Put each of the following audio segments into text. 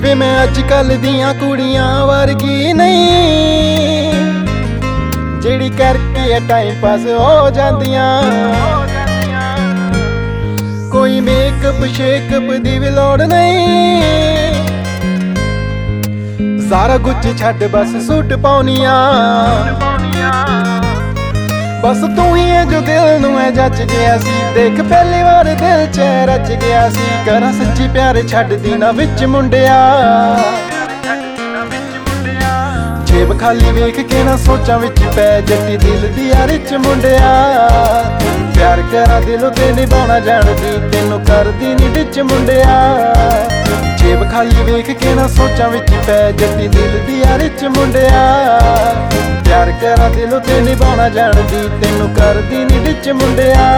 ਵੇ मैं अजकल दियां कुड़ियां वर्गी नहीं, जेड़ी करके टाइम पास हो जांदियां। कोई मेकअप शेकअप दी भी लोड़ नहीं, सारा कुछ छड्ड बस सूट पाउनियां। बस तू ही है जो दिल नूं है जच गया सी, देख पहली बार दिल च रच गया सी। करा सच्ची प्यार छड्ड दी ना विच मुंडिया, जेब खाली वेख के ना सोचां विच पै जट्टी दिल दी यार च मुंडिया। प्यार करा दिलों ते निभाउणा जाणदी, तैनूं करदी नी डिच मुंडिया। जेब खाली वेख के ना सोचां विच पै जट्टी दिल दी यार च मुंडिया। प्यार करा दिलों ते निभाउणा जाणदी, तैनूं करदी नी डिच मुंडिया।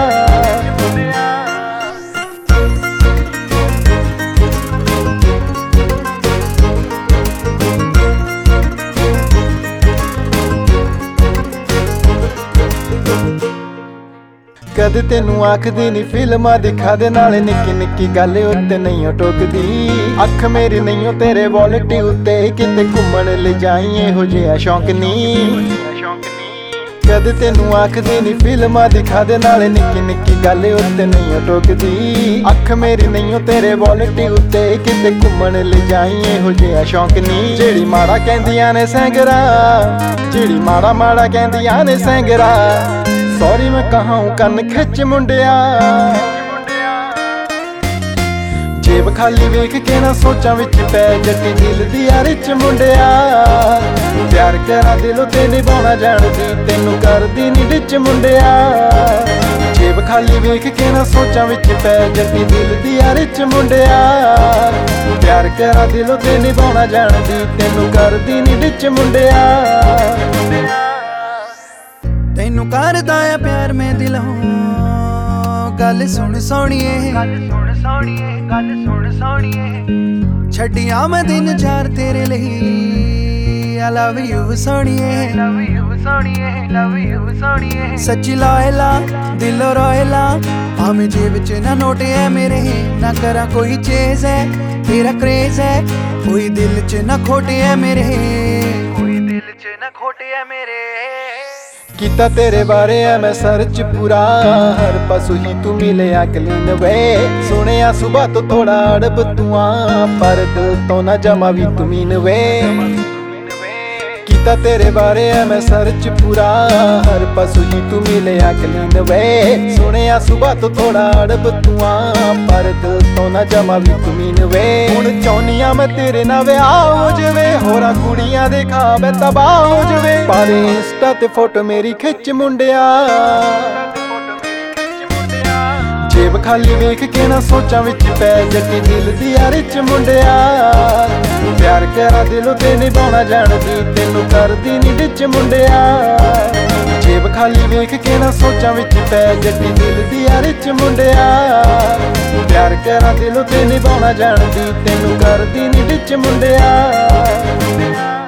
कदे तेनू आखदी नी फिल्मां दिखा दे, नाले निक्की निक्की गल उत्ते नहीं टोकदी। अख मेरी नहीं तेरे वॉलेट उत्ते, किते घुम्मण ले जाई इहो जिहा शौक नी। कदे तेनू आखदी नी फिल्मां दिखा दे, नाले निक्की निक्की गल उत्ते नहीं टोकदी। अख मेरी नहीं तेरे वॉलेट उत्ते, किते घुम्मण ले जाई इहो जिहा शौक नी। जेड़ी माड़ा कहंदियां ने सैंगरा, जेड़ी माड़ा माड़ा कहंदियां ने सैंगरा, सॉरी मैं कहां कन खिच मुंडिया। जेब खाली वेख के ना सोचां विच पै जट्टी दिल दी यार च मुंडिया। प्यार करा दिलों ते निभाउणा जाणदी, तैनूं करदी नी डिच मुंडिया। जेब खाली वेख के ना सोचां विच पै जट्टी दिल दी यार च मुंडिया। प्यार करा दिलों ते निभाउणा जाणदी, तैनूं करदी नी डिच मुंडिया। तैनू करदा है प्यार मैं दिलों, गल सुन सोहणीए, छड्डियां मैं दिन चार तेरे लई। I love you सोहणीए, सच्ची लायला दिलों रोयला। भावें जेब च ना नोट है मेरे, ना करा कोई चेज है तेरा क्रेज है। कोई दिल च ना खोटे है मेरे, कोई दिल च ना खोटे है मेरे। कीता तेरे बारे है मैं सर्च पूरा, हर पासों ही तू मिले क्लीन वे। सुनिया सुबह तो थोड़ा अड़ब तू आ, पर दिल तो ना जमा भी तू मीन वे। कीता तेरे बारे है मैं सर्च पूरा, हर पासों ही तू मिले क्लीन वे। सुनिया सुबह तो थोड़ा अड़ब तू आ, पर दिल तो ना जमा भी तू मीन वे। हुण चाहुनिया मैं तेरे नाल विआह हो जावे, होरां कुड़ियां दे खाब तबाह हो जावे। पर इंस्टा ते फोटो मेरी खिच मुंडिया। जेब खाली वेख के ना सोचां विच पै जट्टी दिल दी यार च मुंडिया। प्यार करा दिलों ते निभाउणा जाणदी, तैनूं करदी नी डिच मुंडिया। जेब खाली वेख के ना सोचां विच पै जट्टी दिल दी यार च मुंडिया। प्यार करा दिलों ते निभाउणा जाणदी, तैनूं करदी नी डिच मुंडिया।